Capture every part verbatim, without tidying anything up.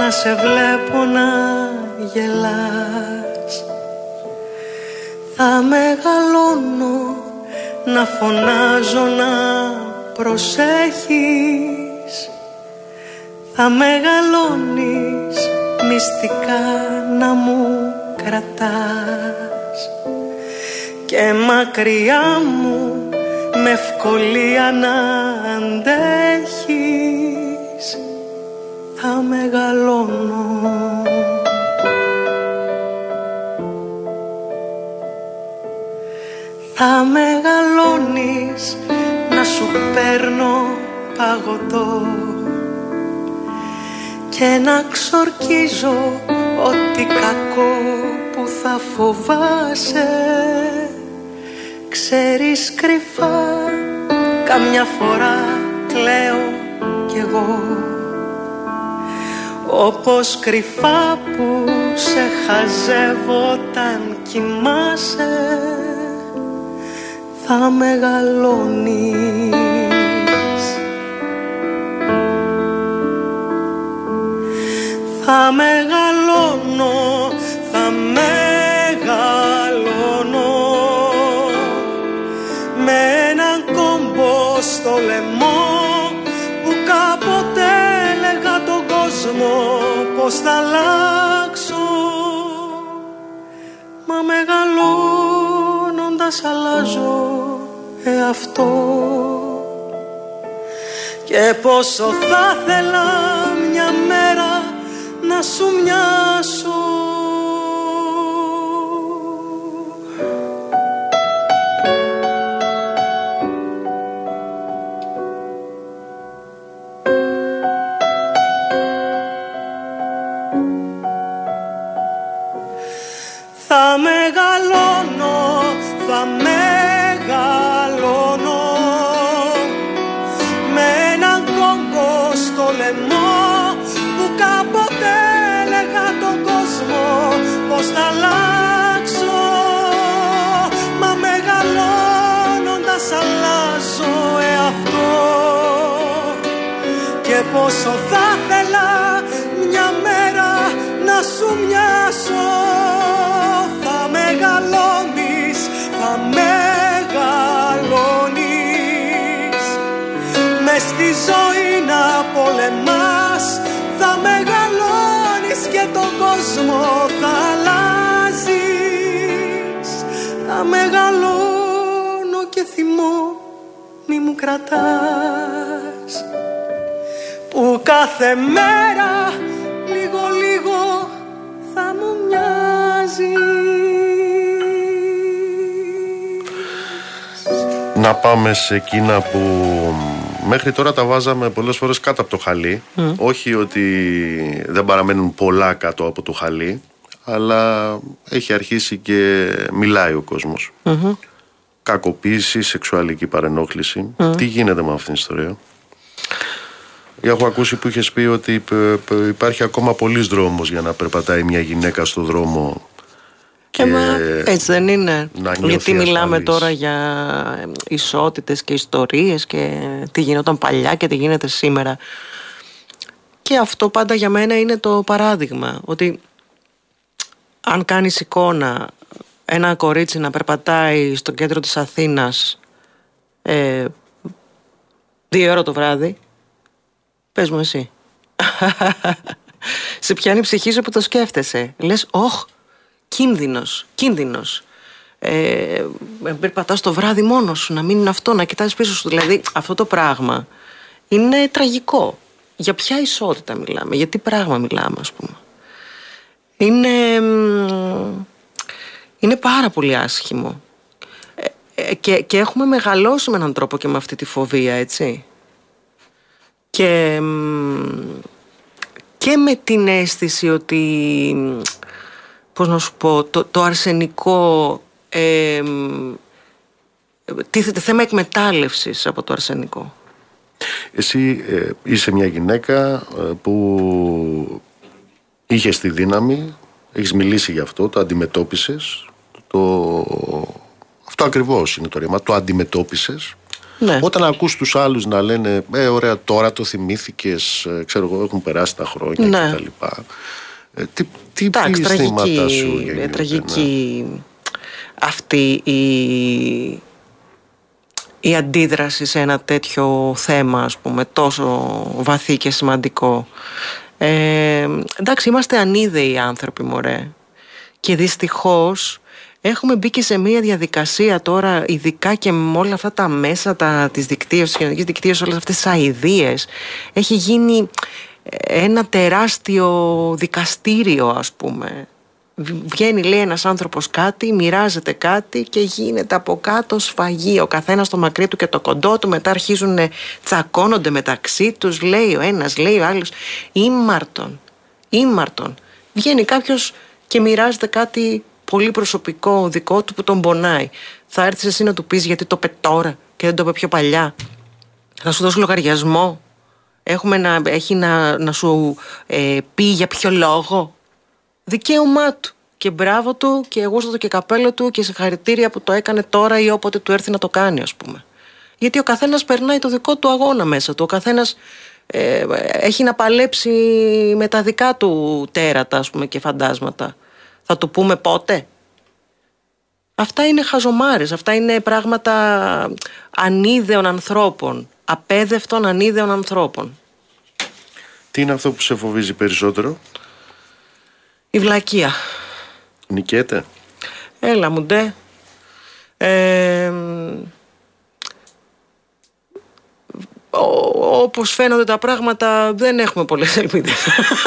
να σε βλέπω να γελάς. Θα μεγαλώνω να φωνάζω να προσέχεις. Θα μεγαλώνεις μυστικά να μου κρατάς. Και μακριά μου με ευκολία να αντέχεις. Θα μεγαλώνω. Θα μεγαλώνεις να σου παίρνω παγωτό και να ξορκίζω ό,τι κακό που θα φοβάσαι. Ξέρεις κρυφά καμιά φορά κλαίω κι εγώ, όπως κρυφά που σε χαζεύω όταν κοιμάσαι. Θα μεγαλώνεις. Θα μεγαλώνω, θα μεγαλώνω με έναν κόμπο στο λαιμό που κάποτε έλεγα τον κόσμο πως θα αλλάξω. Μα μεγαλώνοντας αλλάζω εαυτό. Και πόσο θα θέλα μια μέρα να σου μοιάσω. Θα μεγαλώνω, θα μεγαλώνω με έναν κόγκο στο λαιμό που κάποτε έλεγα τον κόσμο πως θα αλλάξω. Μα μεγαλώνοντας αλλάζω εαυτό. Και πόσο θα ήθελα μια μέρα να σου μοιάσω. Θα μεγαλώνεις, θα μεγαλώνεις μες στη ζωή να πολεμάς. Θα μεγαλώνεις και τον κόσμο θα αλλάζεις. Θα μεγαλώνω και θυμώ μη μου κρατάς, που κάθε μέρα λίγο λίγο θα μου μοιάζει. Να πάμε σε εκείνα που μέχρι τώρα τα βάζαμε πολλές φορές κάτω από το χαλί. Mm. Όχι ότι δεν παραμένουν πολλά κάτω από το χαλί, αλλά έχει αρχίσει και μιλάει ο κόσμος. Mm-hmm. Κακοποίηση, σεξουαλική παρενόχληση. Mm. Τι γίνεται με αυτήν την ιστορία? Έχω ακούσει που είχες πει ότι υπάρχει ακόμα πολλής δρόμος για να περπατάει μια γυναίκα στο δρόμο. Και μα, έτσι δεν είναι? Γιατί μιλάμε τώρα για ισότητες και ιστορίες και τι γινόταν παλιά και τι γίνεται σήμερα. Και αυτό πάντα για μένα είναι το παράδειγμα. Ότι αν κάνεις εικόνα ένα κορίτσι να περπατάει στο κέντρο της Αθήνας ε, δύο ώρα το βράδυ, πες μου εσύ, σε πιάνει η ψυχή σου που το σκέφτεσαι. Λες, όχ, κίνδυνος, κίνδυνος. Ε, περπατάς το βράδυ μόνος σου, να μην είναι αυτό, να κοιτάζεις πίσω σου. Δηλαδή αυτό το πράγμα είναι τραγικό. Για ποια ισότητα μιλάμε, για τι πράγμα μιλάμε, ας πούμε? Είναι, είναι πάρα πολύ άσχημο. Ε, και, και έχουμε μεγαλώσει με έναν τρόπο και με αυτή τη φοβία, έτσι. Και, και με την αίσθηση ότι, πώς να σου πω, το, το αρσενικό ε, τίθεται θέμα εκμετάλλευσης από το αρσενικό. Εσύ ε, είσαι μια γυναίκα ε, που είχες τη δύναμη, έχεις μιλήσει γι' αυτό, το αντιμετώπισες, το... αυτό ακριβώς είναι το ρήμα, το αντιμετώπισες Ναι. Όταν ακούς τους άλλους να λένε ε, ωραία, τώρα το θυμήθηκες, ξέρω εγώ, έχουν περάσει τα χρόνια, ναι. κτλ. Ε, τι τι αισθήματα σου γεννιούνται? Τραγική ναι. αυτή η, η αντίδραση σε ένα τέτοιο θέμα, ας πούμε, τόσο βαθύ και σημαντικό. Ε, εντάξει, είμαστε ανίδεοι άνθρωποι, μωρέ. Και δυστυχώς έχουμε μπει και σε μια διαδικασία τώρα, ειδικά και με όλα αυτά τα μέσα τα, της δικτύωσης, της κοινωνικής δικτύωσης, όλες αυτές τις αηδίες. Έχει γίνει ένα τεράστιο δικαστήριο, ας πούμε. Βγαίνει, λέει, ένας άνθρωπος κάτι, μοιράζεται κάτι και γίνεται από κάτω σφαγή. Ο καθένας το μακρύ του και το κοντό του, μετά αρχίζουν τσακώνονται μεταξύ τους, λέει ο ένας, λέει ο άλλος. Ήμαρτον, ήμαρτον. Βγαίνει κάποιος και μοιράζεται κάτι πολύ προσωπικό δικό του που τον πονάει. Θα έρθεις εσύ να του πεις γιατί το είπε τώρα και δεν το είπε πιο παλιά? Θα σου δώσει λογαριασμό? Έχουμε να, έχει να, να σου ε, πει για ποιο λόγο? Δικαίωμά του και μπράβο του και γούστο και καπέλο του και συγχαρητήρια που το έκανε τώρα ή όποτε του έρθει να το κάνει, ας πούμε. Γιατί ο καθένας περνάει το δικό του αγώνα μέσα του. Ο καθένας ε, έχει να παλέψει με τα δικά του τέρατα, ας πούμε, και φαντάσματα. Θα του πούμε πότε? Αυτά είναι χαζομάρες, αυτά είναι πράγματα ανίδεων ανθρώπων, απέδευτων ανίδεων ανθρώπων. Τι είναι αυτό που σε φοβίζει περισσότερο? Η βλακεία. Νικέται? Έλα μου ντε. Ε, όπως φαίνονται τα πράγματα, δεν έχουμε πολλές ελπίδες.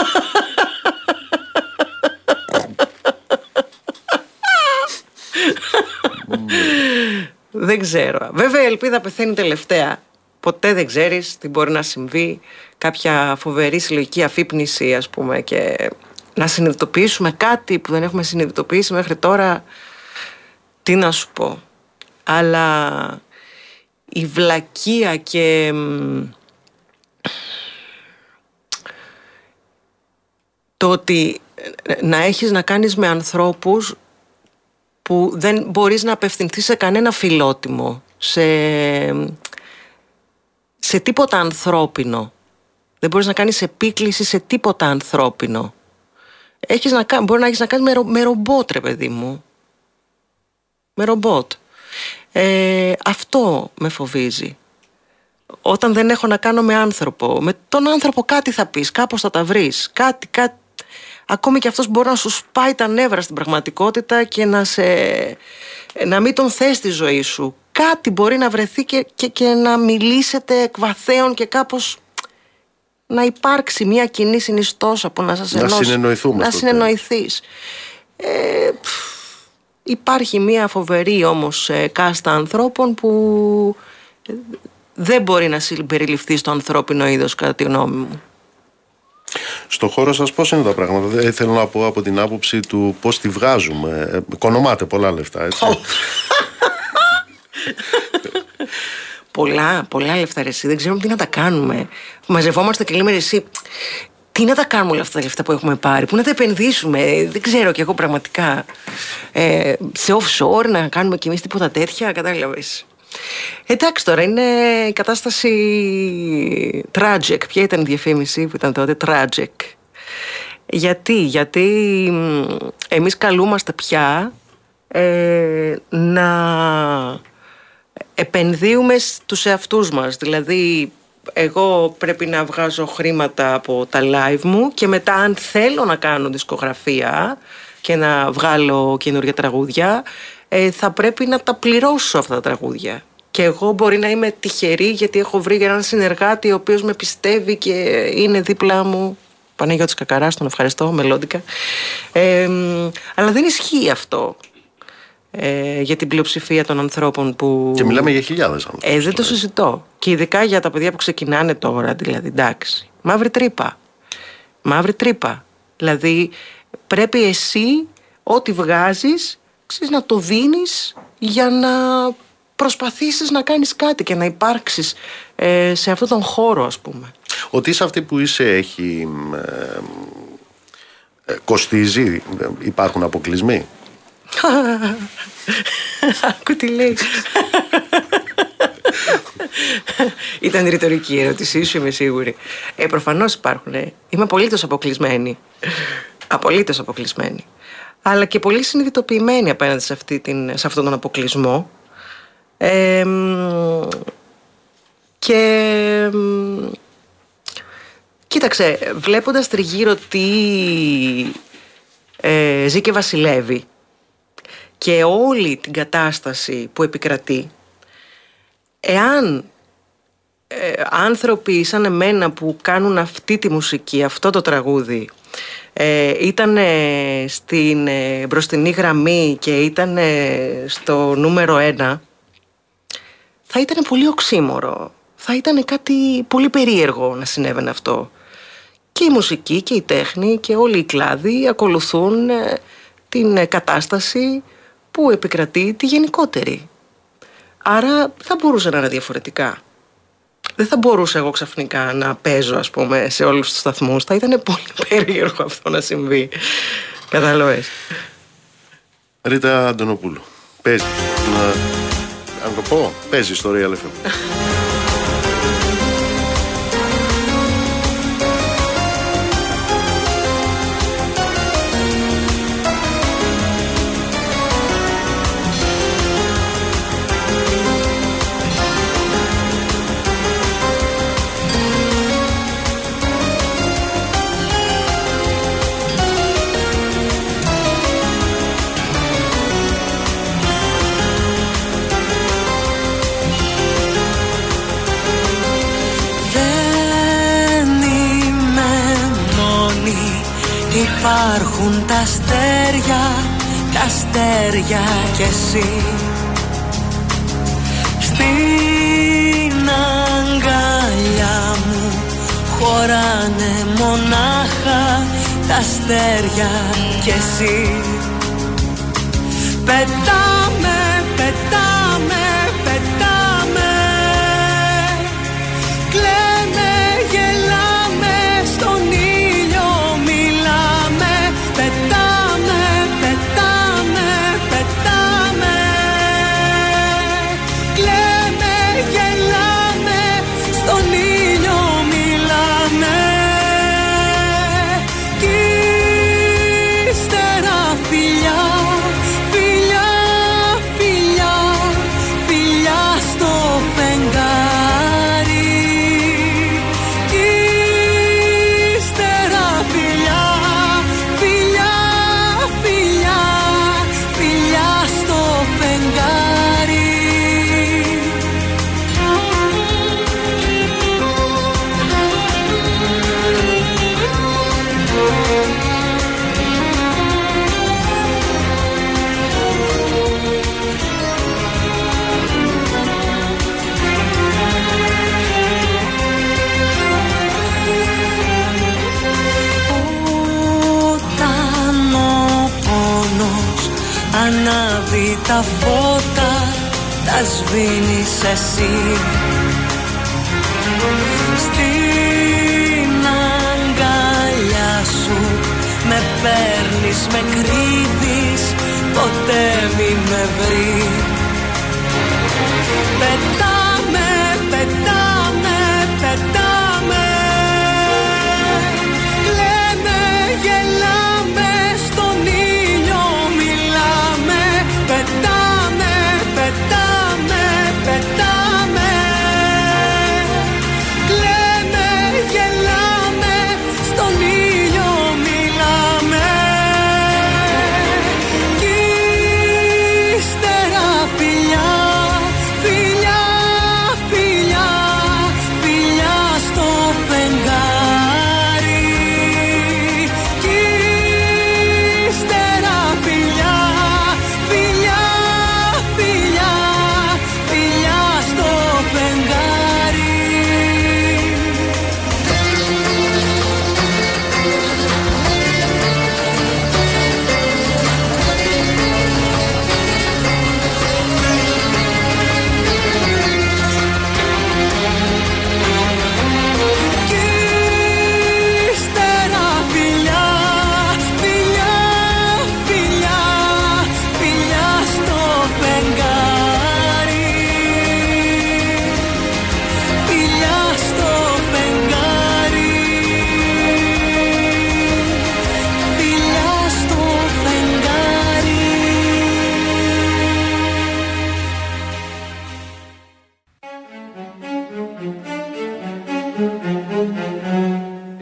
Δεν ξέρω. Βέβαια η ελπίδα πεθαίνει τελευταία. Ποτέ δεν ξέρεις τι μπορεί να συμβεί. Κάποια φοβερή συλλογική αφύπνιση, ας πούμε, και να συνειδητοποιήσουμε κάτι που δεν έχουμε συνειδητοποιήσει μέχρι τώρα. Τι να σου πω. Αλλά η βλακεία και το ότι να έχεις να κάνεις με ανθρώπους που δεν μπορείς να απευθυνθείς σε κανένα φιλότιμο, σε, σε τίποτα ανθρώπινο. Δεν μπορείς να κάνεις επίκληση σε τίποτα ανθρώπινο. Έχεις να, μπορεί να έχεις να κάνεις με, ρο, με ρομπότ, ρε παιδί μου. Με ρομπότ. Ε, αυτό με φοβίζει. Όταν δεν έχω να κάνω με άνθρωπο. Με τον άνθρωπο κάτι θα πεις, κάπως θα τα βρεις. Κάτι, κάτι. Ακόμη και αυτός μπορεί να σου σπάει τα νεύρα στην πραγματικότητα και να, σε, να μην τον θες στη ζωή σου. Κάτι μπορεί να βρεθεί και, και, και να μιλήσετε εκ βαθέων και κάπως να υπάρξει μια κοινή συνιστόσα που να σας ενώσει. Να συνεννοηθούμε. Να συνεννοηθείς. Ε, υπάρχει μια φοβερή όμως κάστα ανθρώπων που δεν μπορεί να συμπεριληφθεί στο ανθρώπινο είδος, κατά τη γνώμη μου. Στο χώρο σας πώς είναι τα πράγματα? Δεν θέλω να πω από την άποψη του πώς τη βγάζουμε. Οικονομάτε πολλά λεφτά, έτσι. Πολλά, πολλά λεφτά, ρε εσύ. Δεν ξέρουμε τι να τα κάνουμε. Μαζευόμαστε και λέμε, ρε εσύ, τι να τα κάνουμε όλα αυτά τα λεφτά που έχουμε πάρει, πού να τα επενδύσουμε? Δεν ξέρω κι εγώ πραγματικά. Ε, σε offshore να κάνουμε κι εμείς τίποτα τέτοια, κατάλαβες. Εντάξει, τώρα είναι η κατάσταση tragic. Ποια ήταν η διαφήμιση που ήταν τότε? Tragic. Γιατί, γιατί εμείς καλούμαστε πια ε, να επενδύουμε στους εαυτούς μας. Δηλαδή εγώ πρέπει να βγάζω χρήματα από τα live μου και μετά αν θέλω να κάνω δισκογραφία και να βγάλω καινούργια τραγούδια, ε, θα πρέπει να τα πληρώσω αυτά τα τραγούδια. Και εγώ μπορεί να είμαι τυχερή γιατί έχω βρει έναν συνεργάτη ο οποίος με πιστεύει και είναι δίπλα μου. Παναγιώτης Κακαράς, τον ευχαριστώ, μελόντικα. Ε, αλλά δεν ισχύει αυτό ε, για την πλειοψηφία των ανθρώπων που... Και μιλάμε για χιλιάδες ανθρώπους. Ε, δεν το συζητώ. Και ειδικά για τα παιδιά που ξεκινάνε τώρα, δηλαδή, εντάξει. Μαύρη τρύπα. Μαύρη τρύπα. Δηλαδή, πρέπει εσύ ό,τι βγάζεις, ξέρεις, να το δίνεις για να προσπαθήσεις να κάνεις κάτι και να υπάρξεις ε, σε αυτόν τον χώρο, ας πούμε. Ότι είσαι αυτή που είσαι έχει ε, ε, κοστίζει, υπάρχουν αποκλεισμοί? Άκου τι λέει. Ήταν ρητορική η ερώτησή σου, είμαι σίγουρη. Ε, προφανώς υπάρχουν. Ε. Είμαι απολύτως αποκλεισμένη. Απολύτως αποκλεισμένη. Αλλά και πολύ συνειδητοποιημένη απέναντι σε, αυτή την, σε αυτόν τον αποκλεισμό. Ε, και κοίταξε, βλέποντας τριγύρω τι ε, ζει και βασιλεύει και όλη την κατάσταση που επικρατεί, εάν ε, άνθρωποι σαν εμένα που κάνουν αυτή τη μουσική, αυτό το τραγούδι, ε, ήταν στην ε, μπροστινή γραμμή και ήταν στο νούμερο ένα, θα ήταν πολύ οξύμορο, θα ήταν κάτι πολύ περίεργο να συνέβαινε αυτό. Και η μουσική και η τέχνη και όλοι οι κλάδοι ακολουθούν ε, την κατάσταση που επικρατεί τη γενικότερη. Άρα θα μπορούσε να είναι διαφορετικά. Δεν θα μπορούσα εγώ ξαφνικά να παίζω, ας πούμε, σε όλους τους σταθμούς. Θα ήταν πολύ περίεργο αυτό να συμβεί. Κατάλαβες. Ρίτα Αντωνοπούλου. Παίζει. Να... Αν το πω, παίζει ιστορία, Real εφ εμ. Υπάρχουν τα αστέρια, τα αστέρια κι εσύ. Στην αγκαλιά μου χωράνε μονάχα τα αστέρια κι εσύ. Πετάμε, πετάμε, πετάμε, κλαίμε, γελάμε, στον ήλιο μιλάμε. Πετάμε, πετάμε, πετάμε, κλαίμε, γελάμε, στον ήλιο μιλάμε. Κι ύστερα φιλιά, φιλιά, φιλιά, φιλιά στο φεγγάρι. Κι ύστερα φιλιά, φιλιά, φιλιά, φιλιά στο φεγγάρι. Όταν ο πόνος ανάβει τα φώτα, τα σβήνεις εσύ. Στην αγκαλιά σου με παίρνεις, με κρύβεις, ποτέ μη με βρει. Πετάμε, πετάμε, πετάμε, κλαίμε, γελάμε, στον ήλιο μιλάμε. Πετάμε, πετάμε, πετάμε, κλαίμε, γελάμε, στον ήλιο μιλάμε. Κι ύστερα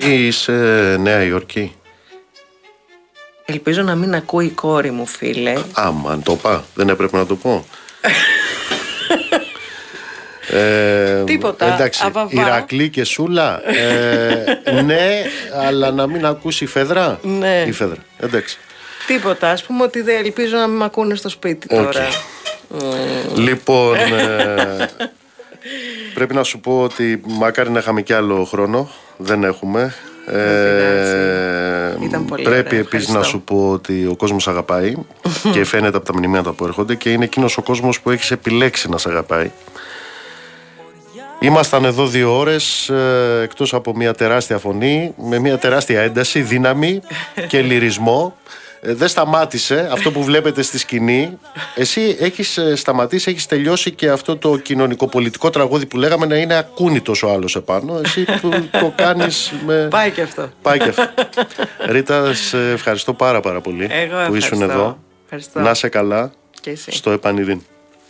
ή σε Νέα Υόρκη? Ελπίζω να μην ακούει η κόρη μου, φίλε. Άμα, αν το είπα, δεν έπρεπε να το πω. Ε, Τίποτα. Εντάξει, αβαβά. Ηρακλή και Σούλα. Ε, ναι, αλλά να μην ακούσει η Φέδρα. Ναι. Η Φέδρα. Εντάξει. Τίποτα. Ας πούμε ότι δεν ελπίζω να μην μ' ακούνε στο σπίτι τώρα. Okay. Mm. Λοιπόν, ε, πρέπει να σου πω ότι μακάρι να είχαμε κι άλλο χρόνο. Δεν έχουμε. Ε, Ήταν πολύ πρέπει ωραία, επίσης να σου πω ότι ο κόσμος αγαπάει και φαίνεται από τα μηνύματα που έρχονται και είναι εκείνος ο κόσμος που έχεις επιλέξει να σε αγαπάει. Ήμασταν εδώ δύο ώρες ε, εκτός από μια τεράστια φωνή, με μια τεράστια ένταση, δύναμη και λυρισμό. Ε, δεν σταμάτησε αυτό που βλέπετε στη σκηνή. Εσύ έχεις ε, σταματήσει, έχεις τελειώσει και αυτό το κοινωνικοπολιτικό τραγούδι που λέγαμε να είναι ακούνητος ο άλλος επάνω. Εσύ το, το κάνεις με... Πάει και αυτό. Πάει και αυτό. Ρίτα, σε ευχαριστώ πάρα πάρα πολύ. Εγώ που ήσουν εδώ. Ευχαριστώ. Να σε καλά. Και εσύ. Στο επανειδήν.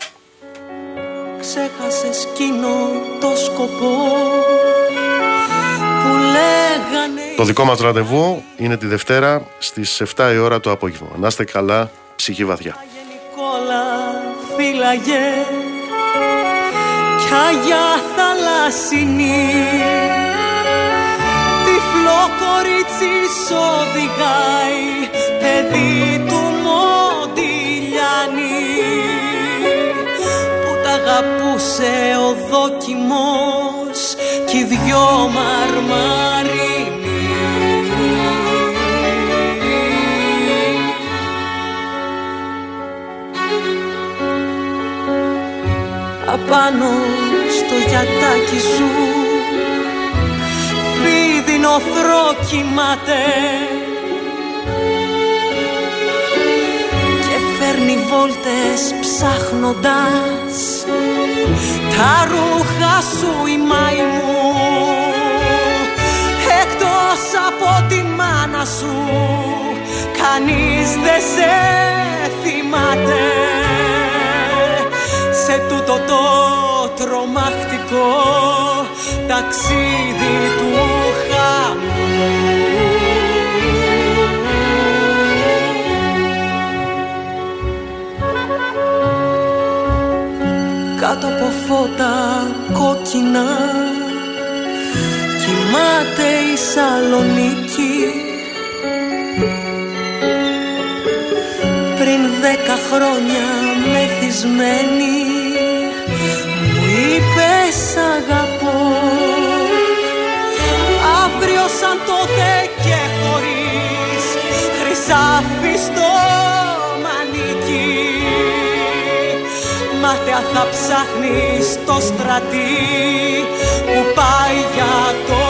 Ξέχασες εκείνο το σκοπό που λέγανε. Το δικό μας ραντεβού είναι τη Δευτέρα στις επτά η ώρα το απόγευμα. Να είστε καλά, ψυχή βαθιά. Νικόλα φύλαγε κι Αγιά θαλάσσινη, τυφλό κορίτσι σ' οδηγάει, παιδί του Μοντιλιάνη, που τ' αγαπούσε ο δόκιμος κι οι δυο μαρμαρίνοι. Απάνω στο γιατάκι σου φίδινο θρό κοιμάται και φέρνει βόλτες ψάχνοντας τα ρούχα σου η μαϊμού. Εκτός από τη μάνα σου κανείς δεν σε θυμάται σε τούτο το τρομακτικό ταξίδι του χαμού. Κάτω από φώτα κόκκινα κοιμάται η Σαλονίκη. Πριν δέκα χρόνια μεθυσμένη μου είπες αγαπώ. Αύριο σαν τότε και χωρίς χρυσάφι στο μανίκι, μάταια θα ψάχνεις το στρατή που πάει για το